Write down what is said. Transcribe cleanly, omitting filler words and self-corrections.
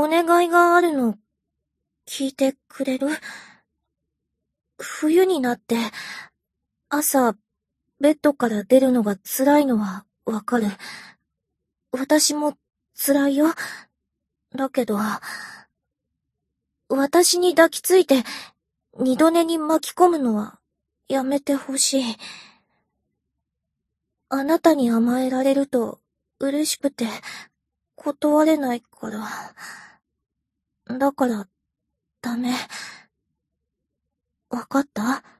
願いがあるの、聞いてくれる？冬になって、朝、ベッドから出るのが辛いのはわかる。私も辛いよ。だけど、私に抱きついて、二度寝に巻き込むのはやめてほしい。あなたに甘えられると嬉しくて断れないから。だから、ダメ。わかった？